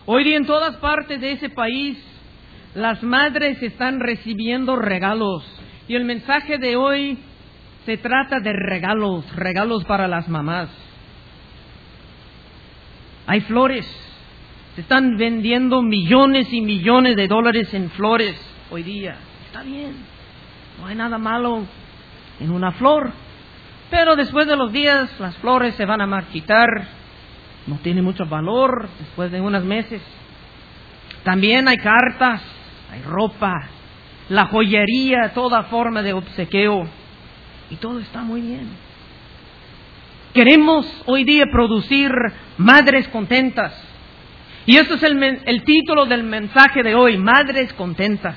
Hoy día en todas partes de ese país, las madres están recibiendo regalos. Y el mensaje de hoy se trata de regalos para las mamás. Hay flores. Se están vendiendo millones y millones de dólares en flores hoy día. Está bien. No hay nada malo en una flor. Pero después de los días, las flores se van a marchitar. No tiene mucho valor después de unos meses. También hay cartas, hay ropa, la joyería, toda forma de obsequio. Y todo está muy bien. Queremos hoy día producir madres contentas. Y este es el título del mensaje de hoy, Madres Contentas.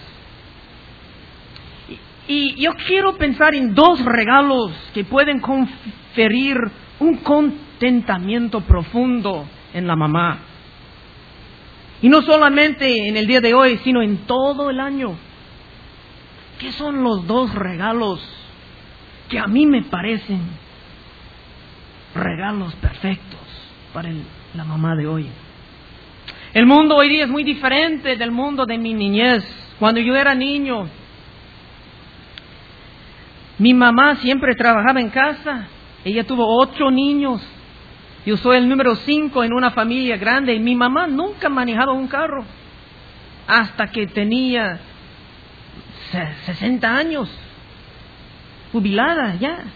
Y yo quiero pensar en dos regalos que pueden conferir un contentamiento profundo en la mamá. Y no solamente en el día de hoy, sino en todo el año. ¿Qué son los dos regalos que a mí me parecen regalos perfectos para la mamá de hoy? El mundo hoy día es muy diferente del mundo de mi niñez. Cuando yo era niño, mi mamá siempre trabajaba en casa. Ella tuvo 8 niños. Yo soy el número 5 en una familia grande. Y mi mamá nunca manejaba un carro. Hasta que tenía 60 años. Jubilada ya.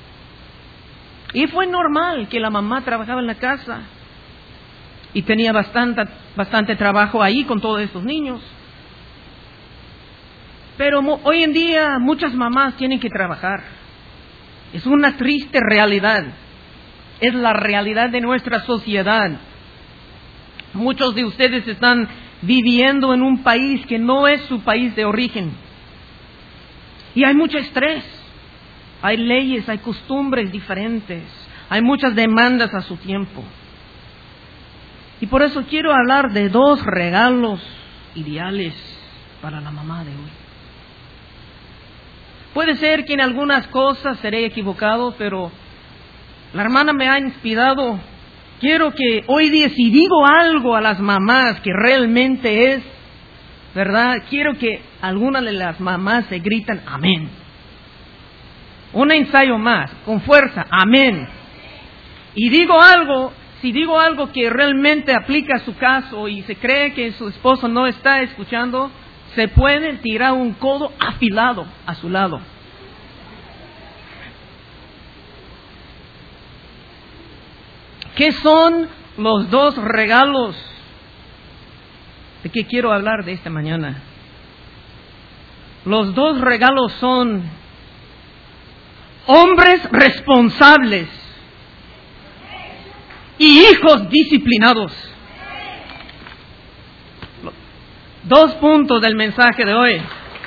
Y fue normal que la mamá trabajaba en la casa. Y tenía bastante trabajo ahí con todos estos niños. Pero hoy en día muchas mamás tienen que trabajar. Es una triste realidad. Es la realidad de nuestra sociedad. Muchos de ustedes están viviendo en un país que no es su país de origen. Y hay mucho estrés. Hay leyes, hay costumbres diferentes. Hay muchas demandas a su tiempo. Y por eso quiero hablar de dos regalos ideales para la mamá de hoy. Puede ser que en algunas cosas seré equivocado, pero la hermana me ha inspirado. Quiero que hoy día, si digo algo a las mamás que realmente es verdad, quiero que algunas de las mamás se gritan amén. Un ensayo más, con fuerza, amén. Y si digo algo que realmente aplica a su caso y se cree que su esposo no está escuchando, se puede tirar un codo afilado a su lado. ¿Qué son los dos regalos de que quiero hablar de esta mañana? Los dos regalos son hombres responsables y hijos disciplinados. 2 puntos del mensaje de hoy.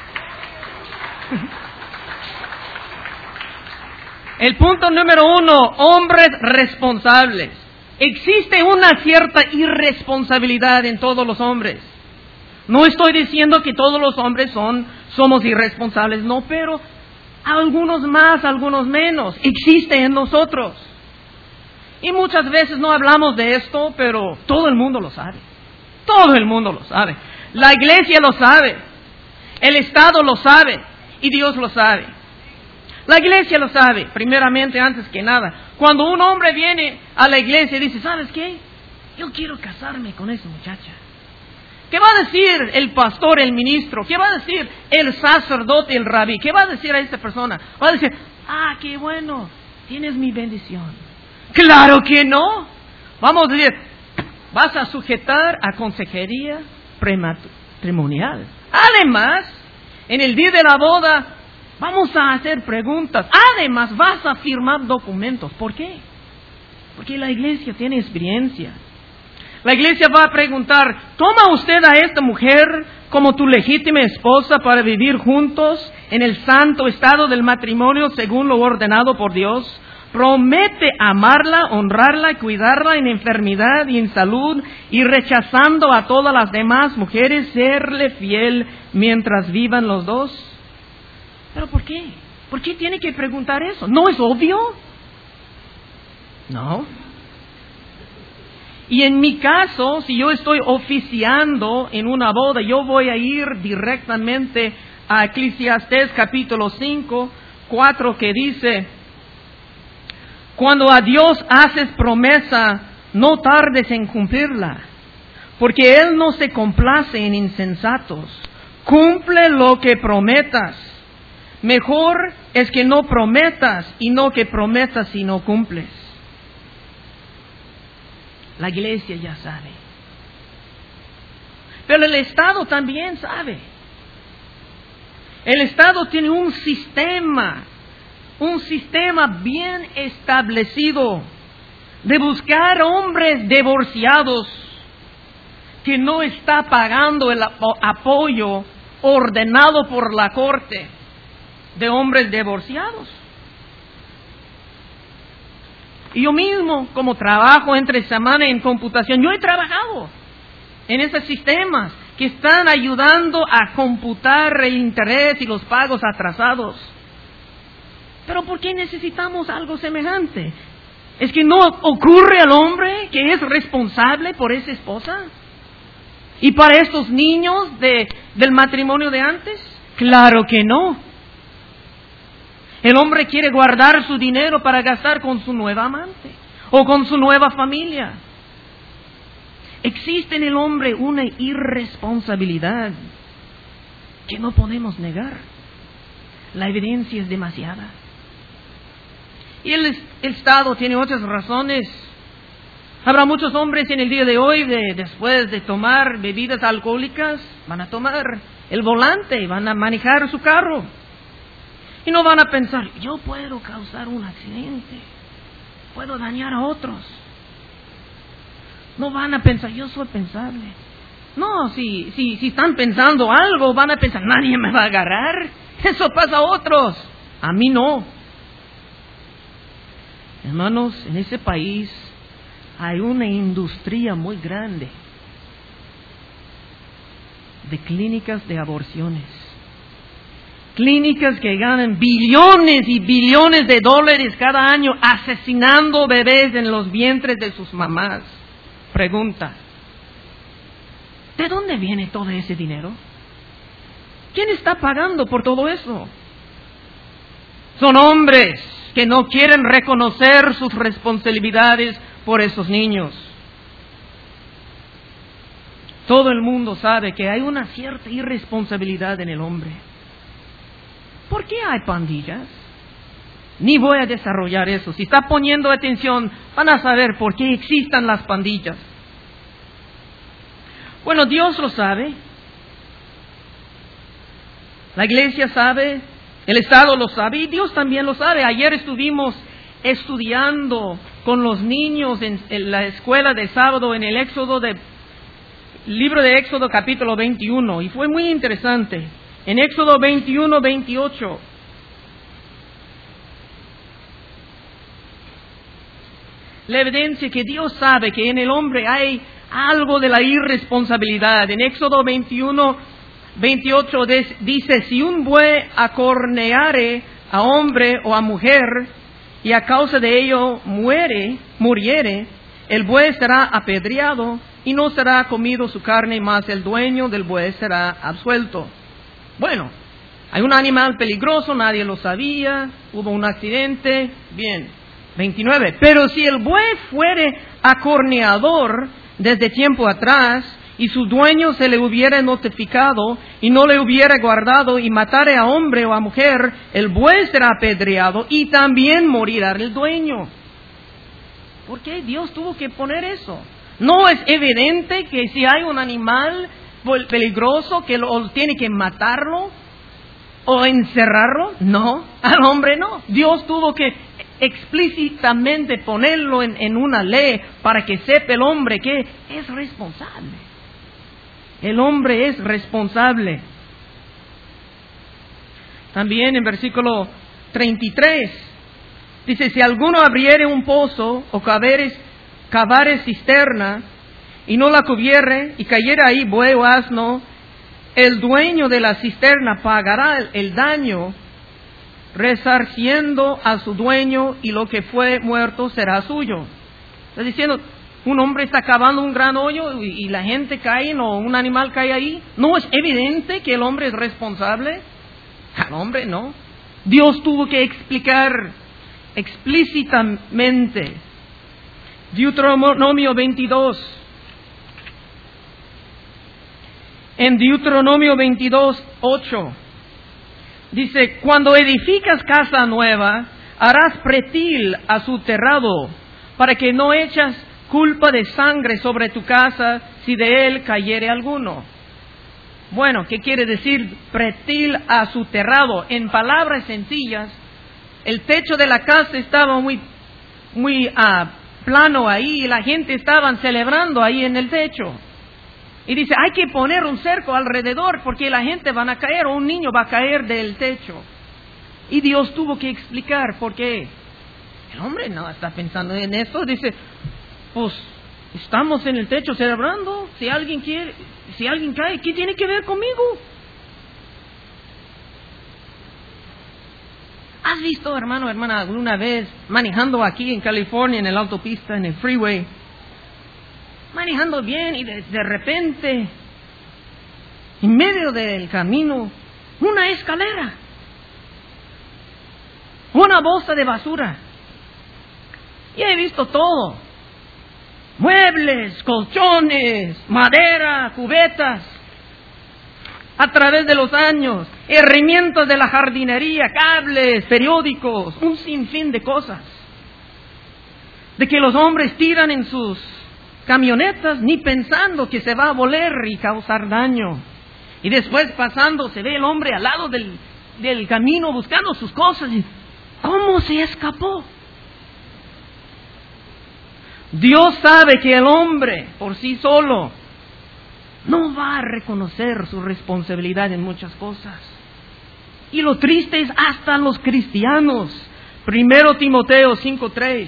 El punto número 1, hombres responsables. Existe una cierta irresponsabilidad en todos los hombres. No estoy diciendo que todos los hombres somos irresponsables, no, pero algunos más, algunos menos, existe en nosotros. Y muchas veces no hablamos de esto, pero todo el mundo lo sabe. Todo el mundo lo sabe. La iglesia lo sabe, el Estado lo sabe y Dios lo sabe. La iglesia lo sabe, primeramente, antes que nada. Cuando un hombre viene a la iglesia y dice, ¿sabes qué? Yo quiero casarme con esa muchacha. ¿Qué va a decir el pastor, el ministro? ¿Qué va a decir el sacerdote, el rabí? ¿Qué va a decir a esta persona? Va a decir, qué bueno, tienes mi bendición. ¡Claro que no! Vamos a decir, vas a sujetar a consejería matrimonial. Además, en el día de la boda, vamos a hacer preguntas. Además, vas a firmar documentos. ¿Por qué? Porque la iglesia tiene experiencia. La iglesia va a preguntar, ¿toma usted a esta mujer como tu legítima esposa para vivir juntos en el santo estado del matrimonio según lo ordenado por Dios? Promete amarla, honrarla y cuidarla en enfermedad y en salud, y rechazando a todas las demás mujeres, serle fiel mientras vivan los dos. ¿Pero por qué? ¿Por qué tiene que preguntar eso? ¿No es obvio? No. Y en mi caso, si yo estoy oficiando en una boda, yo voy a ir directamente a Eclesiastés capítulo 5, 4, que dice: cuando a Dios haces promesa, no tardes en cumplirla, porque Él no se complace en insensatos. Cumple lo que prometas. Mejor es que no prometas y no que prometas y no cumples. La iglesia ya sabe. Pero el Estado también sabe. El Estado tiene un sistema bien establecido de buscar hombres divorciados que no está pagando el apoyo ordenado por la corte de hombres divorciados. Y yo mismo, como trabajo entre semana en computación, yo he trabajado en esos sistemas que están ayudando a computar el interés y los pagos atrasados. Pero ¿por qué necesitamos algo semejante? ¿Es que no ocurre al hombre que es responsable por esa esposa? ¿Y para estos niños del matrimonio de antes? Claro que no. El hombre quiere guardar su dinero para gastar con su nueva amante o con su nueva familia. Existe en el hombre una irresponsabilidad que no podemos negar. La evidencia es demasiada. Y el Estado tiene otras razones. Habrá muchos hombres en el día de hoy, después de tomar bebidas alcohólicas, van a tomar el volante y van a manejar su carro. Y no van a pensar: yo puedo causar un accidente, puedo dañar a otros. No van a pensar: yo soy pensable. No, si están pensando algo, van a pensar: nadie me va a agarrar. Eso pasa a otros, a mí no. Hermanos, en ese país hay una industria muy grande de clínicas de aborciones. Clínicas que ganan billones y billones de dólares cada año asesinando bebés en los vientres de sus mamás. Pregunta: ¿de dónde viene todo ese dinero? ¿Quién está pagando por todo eso? Son hombres que no quieren reconocer sus responsabilidades por esos niños. Todo el mundo sabe que hay una cierta irresponsabilidad en el hombre. ¿Por qué hay pandillas? Ni voy a desarrollar eso. Si está poniendo atención, van a saber por qué existen las pandillas. Bueno, Dios lo sabe. La iglesia sabe. El Estado lo sabe y Dios también lo sabe. Ayer estuvimos estudiando con los niños en la escuela de sábado en el libro de Éxodo capítulo 21 y fue muy interesante. En Éxodo 21, 28. La evidencia que Dios sabe que en el hombre hay algo de la irresponsabilidad. En Éxodo 21, 28 dice: si un buey acorneare a hombre o a mujer y a causa de ello muriere, el buey será apedreado y no será comido su carne, mas el dueño del buey será absuelto. Bueno, hay un animal peligroso, nadie lo sabía, hubo un accidente, bien. 29. Pero si el buey fuere acorneador desde tiempo atrás, y su dueño se le hubiera notificado y no le hubiera guardado y matare a hombre o a mujer, el buey será apedreado y también morirá el dueño. ¿Por qué Dios tuvo que poner eso? ¿No es evidente que si hay un animal peligroso que tiene que matarlo o encerrarlo? No, al hombre no. Dios tuvo que explícitamente ponerlo en una ley para que sepa el hombre que es responsable. El hombre es responsable. También en versículo 33 dice: si alguno abriere un pozo o cavare cisterna y no la cubiere y cayera ahí buey o asno, el dueño de la cisterna pagará el daño, resarciendo a su dueño, y lo que fue muerto será suyo. Está diciendo, Un hombre está cavando un gran hoyo y la gente cae o un animal cae ahí. ¿No es evidente que el hombre es responsable? Al hombre no. Dios tuvo que explicar explícitamente. Deuteronomio 22. En Deuteronomio 22:8 dice: cuando edificas casa nueva, harás pretil a su terrado, para que no echas culpa de sangre sobre tu casa si de él cayere alguno. Bueno, ¿qué quiere decir pretil a su terrado? En palabras sencillas, el techo de la casa estaba muy plano ahí y la gente estaban celebrando ahí en el techo. Y dice, hay que poner un cerco alrededor porque la gente van a caer o un niño va a caer del techo. Y Dios tuvo que explicar por qué. El hombre no está pensando en esto, dice, pues estamos en el techo celebrando, si alguien cae, ¿qué tiene que ver conmigo? ¿Has visto, hermano, hermana, alguna vez manejando aquí en California, en la autopista, en el freeway, manejando bien y de repente, en medio del camino, una escalera, una bolsa de basura? Y he visto todo: muebles, colchones, madera, cubetas. A través de los años, herramientas de la jardinería, cables, periódicos, un sinfín de cosas. De que los hombres tiran en sus camionetas ni pensando que se va a voler y causar daño. Y después pasando se ve el hombre al lado del camino buscando sus cosas. ¿Cómo se escapó? Dios sabe que el hombre por sí solo no va a reconocer su responsabilidad en muchas cosas. Y lo triste es hasta los cristianos. 1 Timoteo 5:3.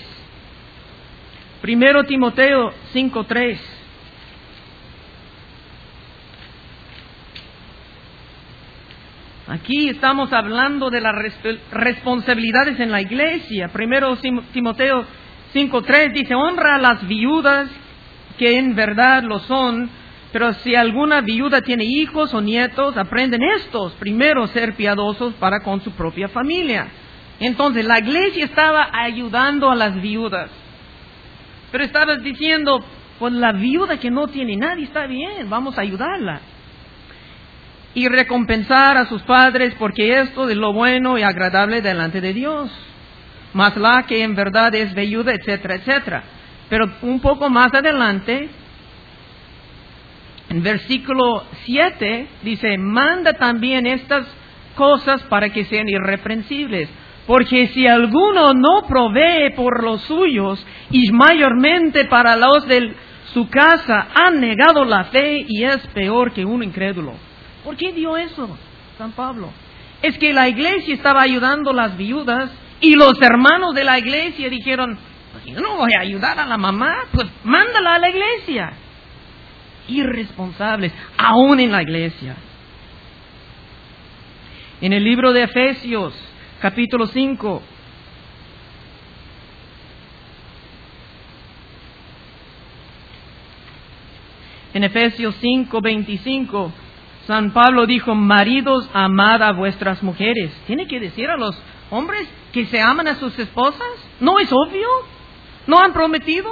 1 Timoteo 5:3. Aquí estamos hablando de las responsabilidades en la iglesia. 1 Timoteo 5:3 dice: honra a las viudas, que en verdad lo son, pero si alguna viuda tiene hijos o nietos, aprenden estos primero a ser piadosos para con su propia familia. Entonces la iglesia estaba ayudando a las viudas, pero estabas diciendo, pues la viuda que no tiene nadie está bien, vamos a ayudarla. Y recompensar a sus padres, porque esto es lo bueno y agradable delante de Dios. Mas la que en verdad es viuda, etcétera, etcétera. Pero un poco más adelante, en versículo 7, dice: manda también estas cosas para que sean irreprensibles. Porque si alguno no provee por los suyos, y mayormente para los de su casa, han negado la fe y es peor que un incrédulo. ¿Por qué dio eso San Pablo? Es que la iglesia estaba ayudando a las viudas y los hermanos de la iglesia dijeron, pues yo no voy a ayudar a la mamá, pues mándala a la iglesia. Irresponsables, aún en la iglesia. En el libro de Efesios, capítulo 5, en Efesios 5:25, San Pablo dijo: maridos, amad a vuestras mujeres. ¿Tiene que decir a los hombres que se aman a sus esposas? ¿No es obvio? ¿No han prometido?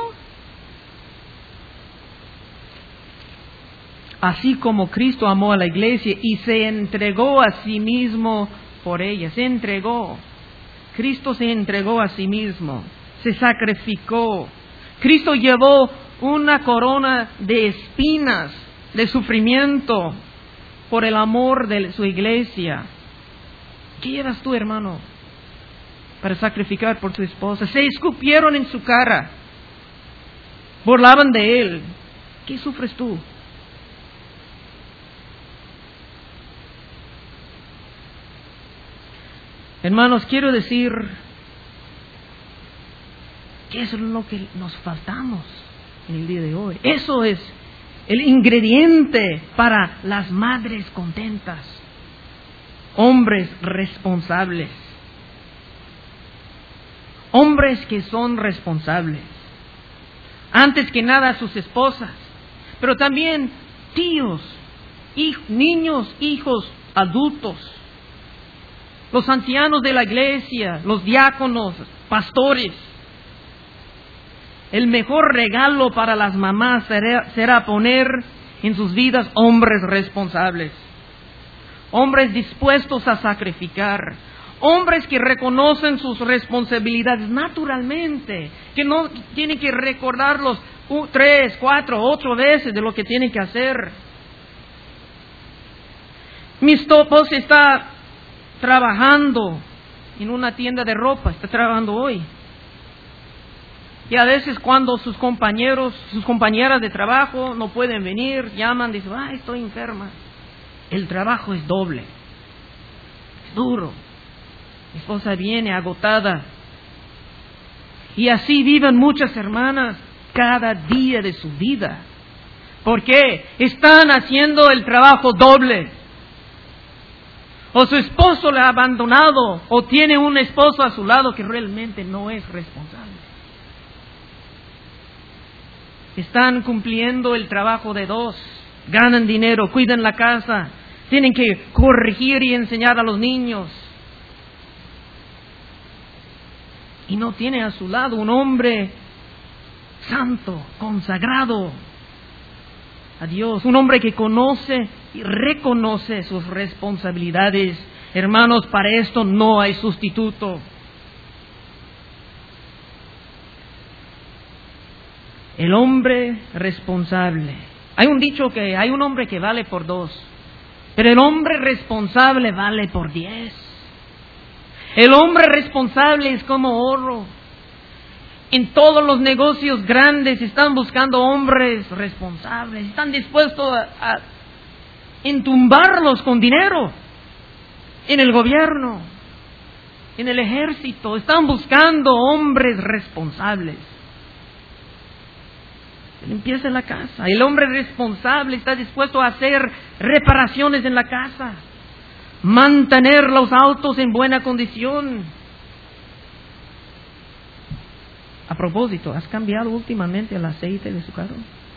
Así como Cristo amó a la iglesia y se entregó a sí mismo por ella. Se entregó. Cristo se entregó a sí mismo. Se sacrificó. Cristo llevó una corona de espinas, de sufrimiento, por el amor de su iglesia. ¿Qué llevas tú, hermano, para sacrificar por tu esposa? Se escupieron en su cara. Burlaban de él. ¿Qué sufres tú? Hermanos, quiero decir que eso es lo que nos faltamos en el día de hoy. Eso es el ingrediente para las madres contentas, hombres responsables, hombres que son responsables. antes que nada a sus esposas, pero también tíos, niños, hijos, adultos, los ancianos de la iglesia, los diáconos, pastores. El mejor regalo para las mamás será poner en sus vidas hombres responsables, hombres dispuestos a sacrificar, hombres que reconocen sus responsabilidades naturalmente, que no tienen que recordarlos 3, 4, 8 veces de lo que tienen que hacer. Mi esposa está trabajando en una tienda de ropa, está trabajando hoy. Y a veces cuando sus compañeras de trabajo no pueden venir, llaman, dicen, estoy enferma. El trabajo es doble, es duro. Mi esposa viene agotada. Y así viven muchas hermanas cada día de su vida. ¿Por qué? Están haciendo el trabajo doble. O su esposo le ha abandonado, o tiene un esposo a su lado que realmente no es responsable. Están cumpliendo el trabajo de dos, ganan dinero, cuidan la casa, tienen que corregir y enseñar a los niños. Y no tiene a su lado un hombre santo, consagrado a Dios, un hombre que conoce y reconoce sus responsabilidades. Hermanos, para esto no hay sustituto. El hombre responsable. Hay un dicho que hay un hombre que vale por 2, pero el hombre responsable vale por 10. El hombre responsable es como oro. En todos los negocios grandes están buscando hombres responsables. Están dispuestos a entumbarlos con dinero. En el gobierno, en el ejército, están buscando hombres responsables. Limpieza en la casa. El hombre responsable está dispuesto a hacer reparaciones en la casa, mantener los autos en buena condición. A propósito, ¿has cambiado últimamente el aceite de su carro?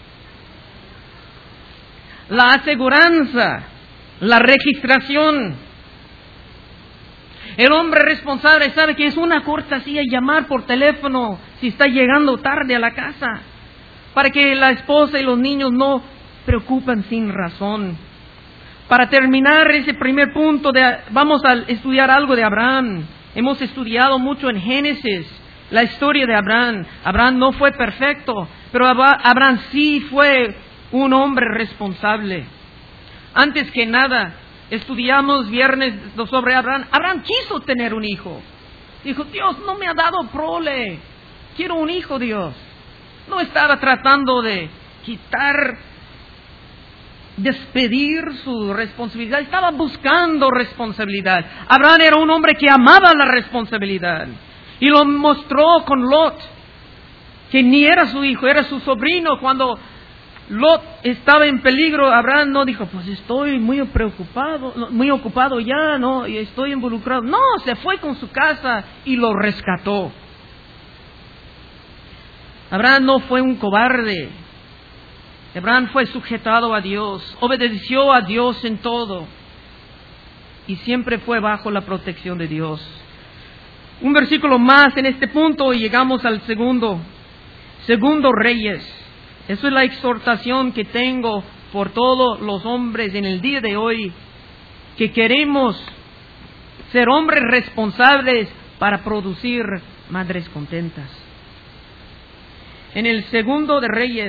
La aseguranza, la registración. El hombre responsable sabe que es una cortesía llamar por teléfono si está llegando tarde a la casa, para que la esposa y los niños no preocupen sin razón. Para terminar ese primer punto, vamos a estudiar algo de Abraham. Hemos estudiado mucho en Génesis la historia de Abraham. Abraham no fue perfecto, pero Abraham sí fue un hombre responsable. Antes que nada, estudiamos viernes sobre Abraham. Abraham quiso tener un hijo. Dijo, Dios no me ha dado prole, quiero un hijo, Dios. No estaba tratando de despedir su responsabilidad, estaba buscando responsabilidad. Abraham era un hombre que amaba la responsabilidad y lo mostró con Lot, que ni era su hijo, era su sobrino. Cuando Lot estaba en peligro, Abraham no dijo, pues estoy muy ocupado ya, no, y estoy involucrado. No, se fue con su casa y lo rescató. Abraham no fue un cobarde. Abraham fue sujetado a Dios, obedeció a Dios en todo y siempre fue bajo la protección de Dios. Un versículo más en este punto y llegamos al segundo Reyes. Esa es la exhortación que tengo por todos los hombres en el día de hoy, que queremos ser hombres responsables para producir madres contentas. En el segundo de Reyes,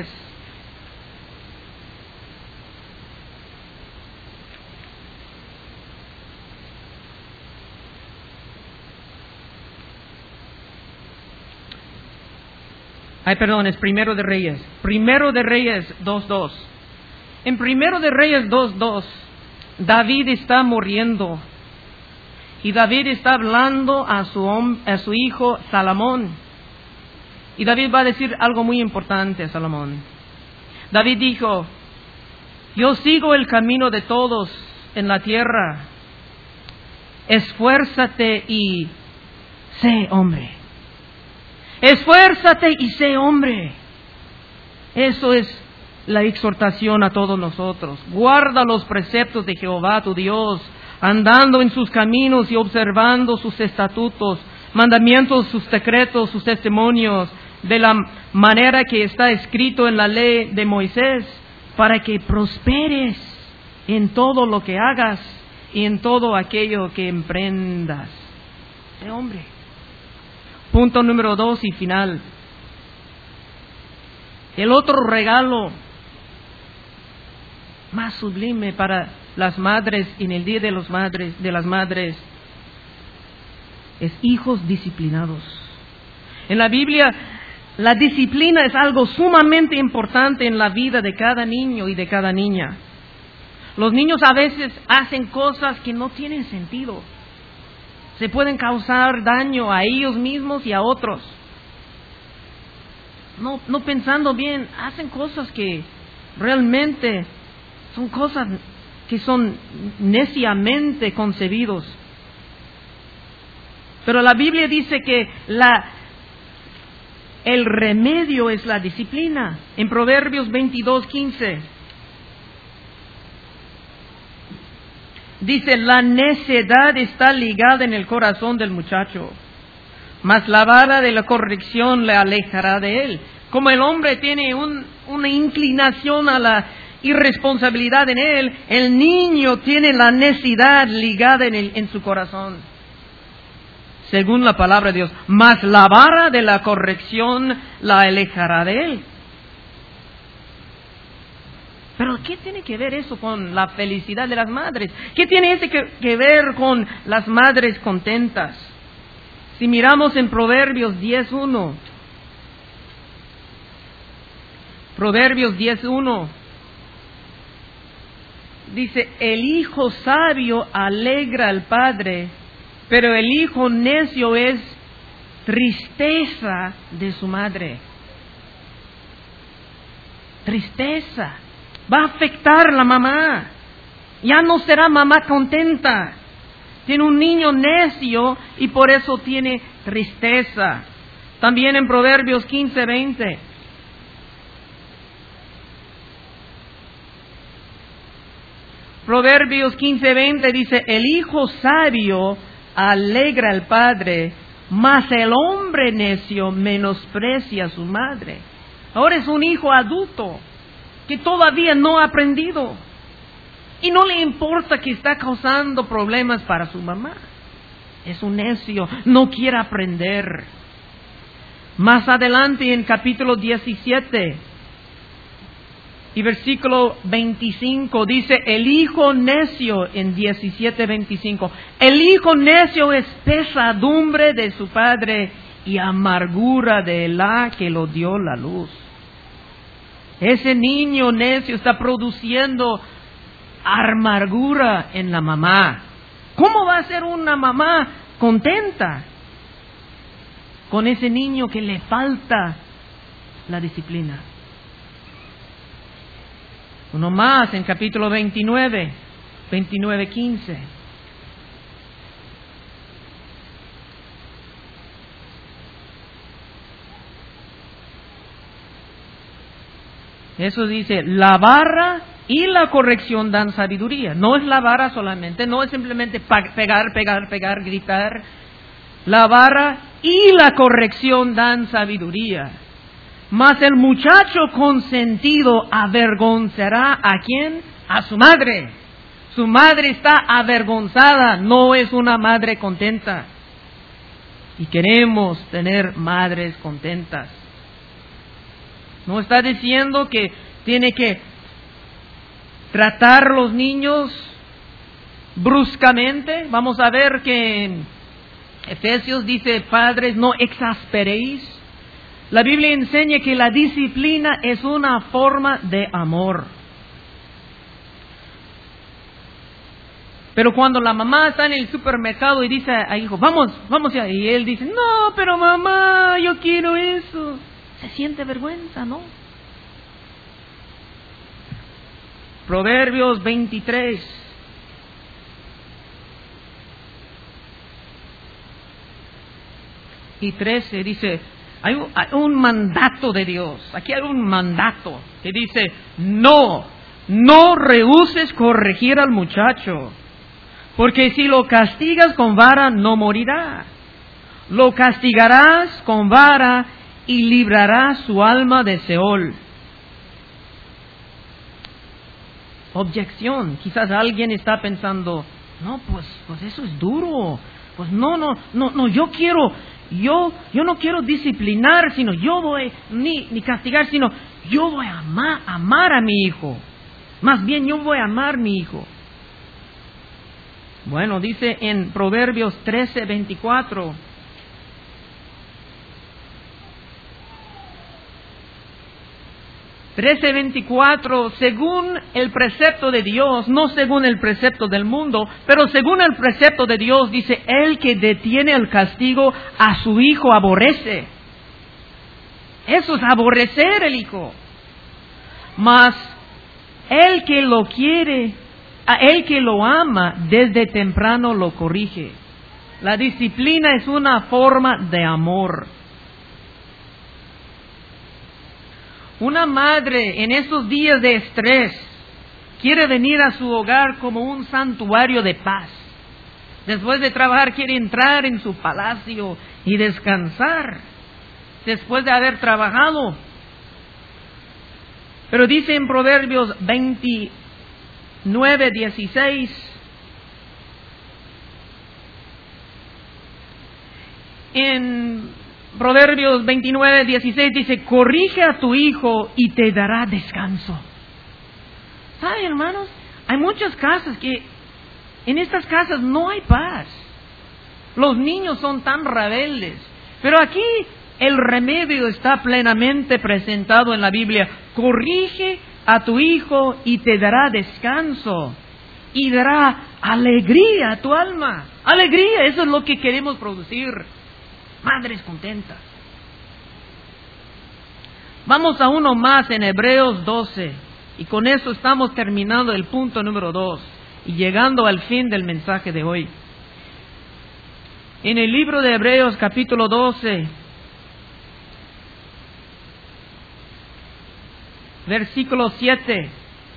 es Primero de Reyes. Primero de Reyes 2:2. En Primero de Reyes 2:2, David está muriendo. Y David está hablando a su hijo Salomón. Y David va a decir algo muy importante a Salomón. David dijo, yo sigo el camino de todos en la tierra. Esfuérzate y sé hombre. Esfuérzate y sé hombre. Eso es la exhortación a todos nosotros. Guarda los preceptos de Jehová tu Dios, andando en sus caminos y observando sus estatutos, mandamientos, sus decretos, sus testimonios, de la manera que está escrito en la ley de Moisés, para que prosperes en todo lo que hagas y en todo aquello que emprendas. Hombre. Punto número 2 y final. El otro regalo más sublime para las madres en el Día de las Madres es hijos disciplinados. En la Biblia, la disciplina es algo sumamente importante en la vida de cada niño y de cada niña. Los niños a veces hacen cosas que no tienen sentido. Se pueden causar daño a ellos mismos y a otros. No pensando bien, hacen cosas que realmente son cosas que son neciamente concebidos. Pero la Biblia dice que el remedio es la disciplina. En Proverbios 22:15 dice: la necedad está ligada en el corazón del muchacho, mas la vara de la corrección le alejará de él. Como el hombre tiene una inclinación a la irresponsabilidad en él, el niño tiene la necedad ligada en su corazón. Según la palabra de Dios, mas la vara de la corrección la alejará de él. Pero ¿qué tiene que ver eso con la felicidad de las madres? ¿Qué tiene eso que ver con las madres contentas? Si miramos en Proverbios 10:1, Proverbios 10:1, dice: el hijo sabio alegra al padre, pero el hijo necio es tristeza de su madre. Tristeza. Va a afectar a la mamá. Ya no será mamá contenta. Tiene un niño necio y por eso tiene tristeza. También en Proverbios 15:20. Proverbios 15:20 dice: el hijo sabio alegra al padre, mas el hombre necio menosprecia a su madre. Ahora es un hijo adulto que todavía no ha aprendido y no le importa que está causando problemas para su mamá. Es un necio, no quiere aprender. Más adelante en capítulo 17 y versículo 25 dice: el hijo necio, en 17:25, el hijo necio es pesadumbre de su padre y amargura de la que lo dio la luz. Ese niño necio está produciendo amargura en la mamá. ¿Cómo va a ser una mamá contenta con ese niño que le falta la disciplina? Uno más en capítulo 29:15. Eso dice: la vara y la corrección dan sabiduría. No es la vara solamente, no es simplemente pegar, gritar. La vara y la corrección dan sabiduría. Mas el muchacho consentido avergonzará ¿a quién? A su madre. Su madre está avergonzada, no es una madre contenta. Y queremos tener madres contentas. No está diciendo que tiene que tratar los niños bruscamente. Vamos a ver que en Efesios dice: padres, no exasperéis. La Biblia enseña que la disciplina es una forma de amor. Pero cuando la mamá está en el supermercado y dice al hijo: vamos ya, y él dice: no, pero mamá, yo quiero eso. Se siente vergüenza, ¿no? Proverbios 23. Y 13 dice: Hay un mandato de Dios. Aquí hay un mandato que dice, no rehuses corregir al muchacho, porque si lo castigas con vara no morirá. Lo castigarás con vara y librarás su alma de Seol. Objeción. Quizás alguien está pensando, no, pues eso es duro. Pues no, yo no quiero disciplinar, sino yo voy, ni castigar, sino yo voy a amar a mi hijo. Más bien yo voy a amar a mi hijo. Bueno, dice en Proverbios 13:24. Según el precepto de Dios, no según el precepto del mundo, pero según el precepto de Dios, dice, el que detiene el castigo a su hijo aborrece. Eso es aborrecer el hijo. Mas el que lo quiere, a el que lo ama, desde temprano lo corrige. La disciplina es una forma de amor. Una madre en estos días de estrés quiere venir a su hogar como un santuario de paz. Después de trabajar quiere entrar en su palacio y descansar después de haber trabajado. Pero dice en Proverbios 29:16, en Proverbios 29:16 dice, corrige a tu hijo y te dará descanso. ¿Saben, hermanos? Hay muchas casas que, en estas casas no hay paz. Los niños son tan rebeldes. Pero aquí el remedio está plenamente presentado en la Biblia. Corrige a tu hijo y te dará descanso. Y dará alegría a tu alma. Alegría, eso es lo que queremos producir. Madres contentas. Vamos a uno más en Hebreos 12. Y con eso estamos terminando el punto número 2 y llegando al fin del mensaje de hoy. En el libro de Hebreos capítulo 12, versículo 7,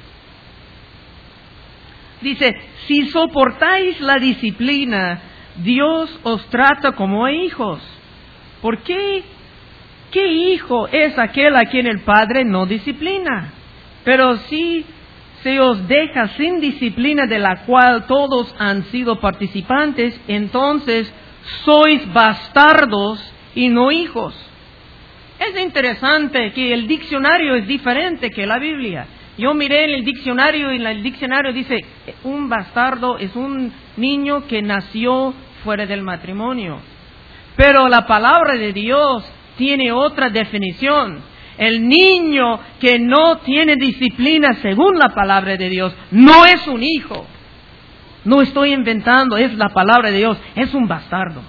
dice, si soportáis la disciplina, Dios os trata como a hijos. ¿Por qué? ¿Qué hijo es aquel a quien el Padre no disciplina? Pero si se os deja sin disciplina de la cual todos han sido participantes, entonces sois bastardos y no hijos. Es interesante que el diccionario es diferente que la Biblia. Yo miré en el diccionario y el diccionario dice, un bastardo es un niño que nació fuera del matrimonio. Pero la palabra de Dios tiene otra definición. El niño que no tiene disciplina según la palabra de Dios no es un hijo. No estoy inventando, es la palabra de Dios, es un bastardo.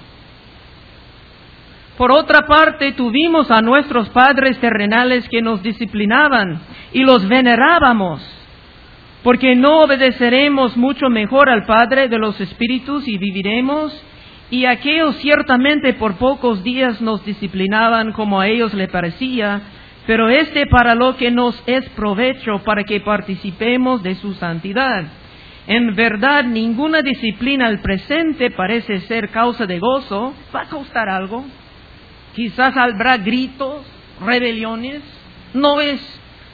Por otra parte, tuvimos a nuestros padres terrenales que nos disciplinaban y los venerábamos, porque no obedeceremos mucho mejor al Padre de los Espíritus y viviremos. Y aquellos ciertamente por pocos días nos disciplinaban como a ellos les parecía, pero para lo que nos es provecho, para que participemos de su santidad. En verdad, ninguna disciplina al presente parece ser causa de gozo. ¿Va a costar algo? Quizás habrá gritos, rebeliones. No es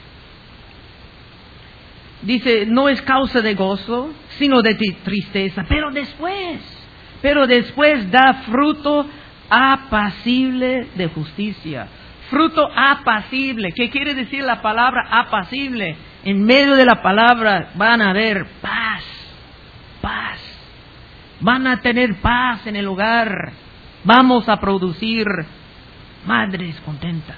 causa de gozo, sino de tristeza. Pero después da fruto apacible de justicia. Fruto apacible. ¿Qué quiere decir la palabra apacible? En medio de la palabra van a haber paz. Van a tener paz en el hogar. Vamos a producir madres contentas.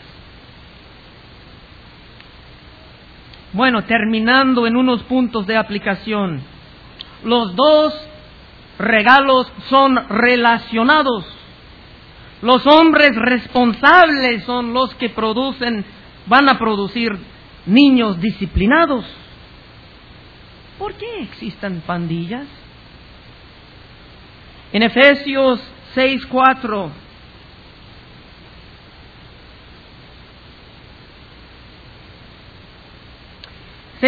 Bueno, terminando en unos puntos de aplicación. Los dos regalos son relacionados. Los hombres responsables son los que van a producir niños disciplinados. ¿Por qué existen pandillas? En Efesios 6:4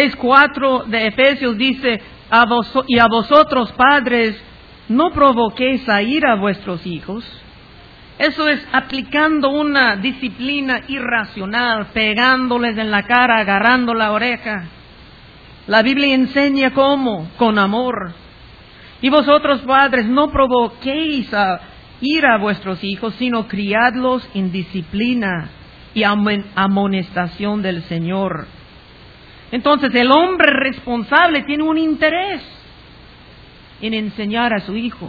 6:4 de Efesios dice, y a vosotros padres, no provoquéis a ira a vuestros hijos. Eso es aplicando una disciplina irracional, pegándoles en la cara, agarrando la oreja. La Biblia enseña cómo, con amor. Y vosotros padres, no provoquéis a ira a vuestros hijos, sino criadlos en disciplina y amonestación del Señor. Entonces el hombre responsable tiene un interés en enseñar a su hijo.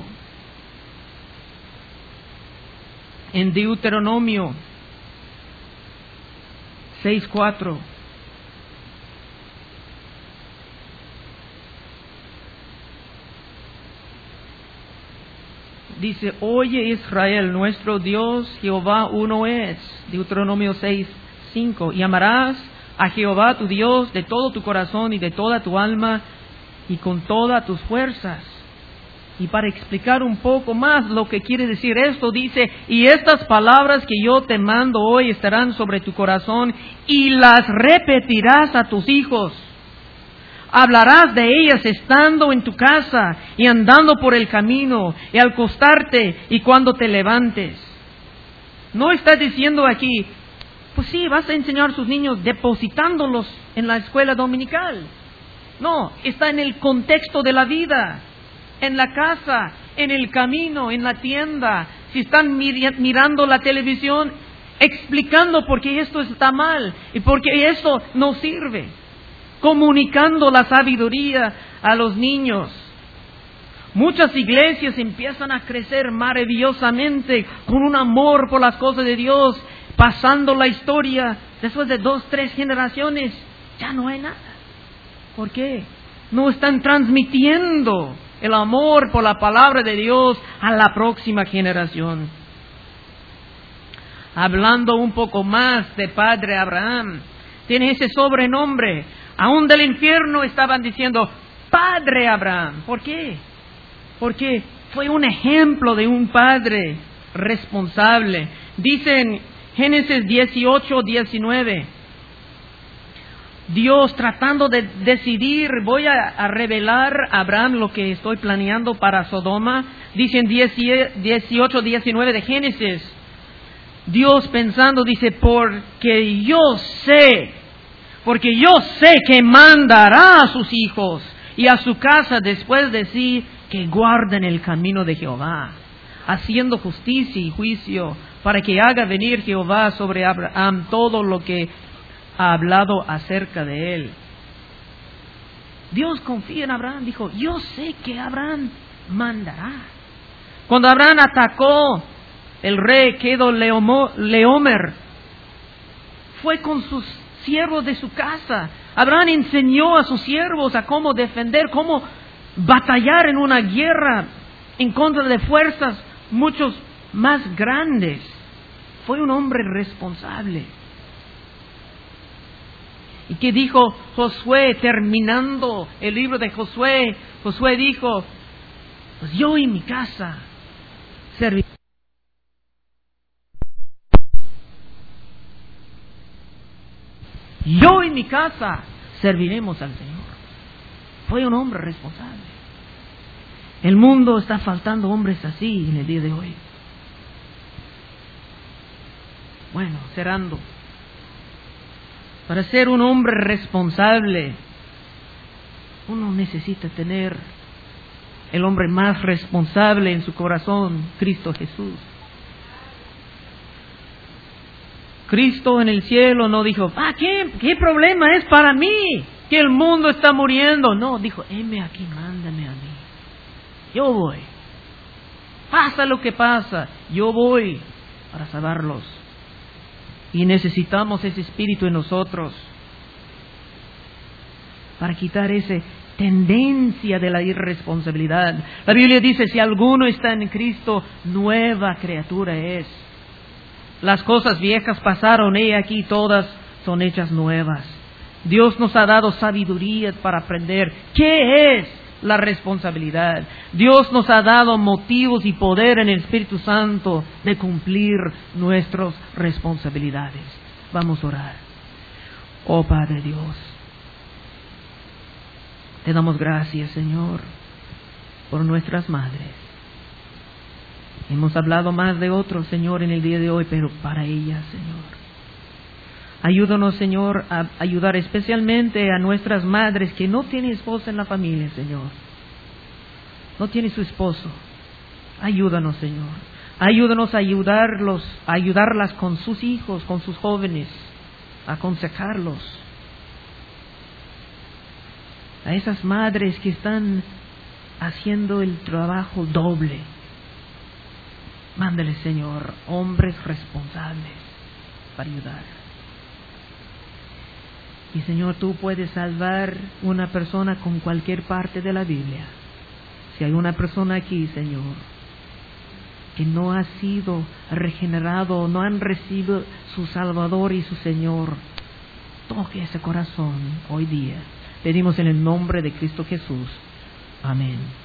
En Deuteronomio 6:4 dice, oye Israel, nuestro Dios Jehová uno es. Deuteronomio 6:5, y amarás a Jehová tu Dios de todo tu corazón y de toda tu alma y con todas tus fuerzas. Y para explicar un poco más lo que quiere decir esto, dice, y estas palabras que yo te mando hoy estarán sobre tu corazón y las repetirás a tus hijos. Hablarás de ellas estando en tu casa y andando por el camino y al acostarte y cuando te levantes. No está diciendo aquí, pues sí, vas a enseñar a sus niños depositándolos en la escuela dominical. No, está en el contexto de la vida, en la casa, en el camino, en la tienda. Si están mirando la televisión, explicando por qué esto está mal y por qué esto no sirve. Comunicando la sabiduría a los niños. Muchas iglesias empiezan a crecer maravillosamente con un amor por las cosas de Dios, pasando la historia. Después de 2, 3 generaciones, ya no hay nada. ¿Por qué? No están transmitiendo el amor por la palabra de Dios a la próxima generación. Hablando un poco más de Padre Abraham, tiene ese sobrenombre. Aún del infierno estaban diciendo Padre Abraham. ¿Por qué? Porque fue un ejemplo de un padre responsable. Dice en Génesis 18:19, Dios tratando de decidir, voy a revelar a Abraham lo que estoy planeando para Sodoma. Dice en 18:19 de Génesis, Dios pensando, dice, porque yo sé que mandará a sus hijos y a su casa después de sí que guarden el camino de Jehová, haciendo justicia y juicio, para que haga venir Jehová sobre Abraham todo lo que ha hablado acerca de él. Dios confía en Abraham, dijo, yo sé que Abraham mandará. Cuando Abraham atacó el rey Leomer, fue con sus siervos de su casa. Abraham enseñó a sus siervos a cómo defender, cómo batallar en una guerra en contra de fuerzas muchos más grandes. Fue un hombre responsable. ¿Y qué dijo Josué terminando el libro de Josué? Josué dijo, pues yo y mi casa serviremos. Yo y mi casa serviremos al Señor. Fue un hombre responsable. El mundo está faltando hombres así en el día de hoy. Bueno, cerrando. Para ser un hombre responsable, uno necesita tener el hombre más responsable en su corazón, Cristo Jesús. Cristo en el cielo no dijo, ¿qué problema es para mí que el mundo está muriendo? No, dijo, heme aquí, mándame a mí. Yo voy. Pasa lo que pasa, yo voy para salvarlos. Y necesitamos ese espíritu en nosotros para quitar esa tendencia de la irresponsabilidad. La Biblia dice, si alguno está en Cristo, nueva criatura es. Las cosas viejas pasaron, he aquí todas son hechas nuevas. Dios nos ha dado sabiduría para aprender qué es la responsabilidad. Dios nos ha dado motivos y poder en el Espíritu Santo de cumplir nuestras responsabilidades. Vamos a orar. Oh Padre Dios, Te damos gracias, Señor, por nuestras madres. Hemos hablado más de otros, Señor, en el día de hoy, pero para ellas, Señor. Ayúdanos, Señor, a ayudar especialmente a nuestras madres que no tienen esposa en la familia, Señor. No tiene su esposo. Ayúdanos, Señor. Ayúdanos a ayudarlas con sus hijos, con sus jóvenes, a aconsejarlos. A esas madres que están haciendo el trabajo doble. Mándale, Señor, hombres responsables para ayudar. Y, Señor, tú puedes salvar una persona con cualquier parte de la Biblia. Si hay una persona aquí, Señor, que no ha sido regenerado, no han recibido su Salvador y su Señor, toque ese corazón hoy día. Pedimos en el nombre de Cristo Jesús. Amén.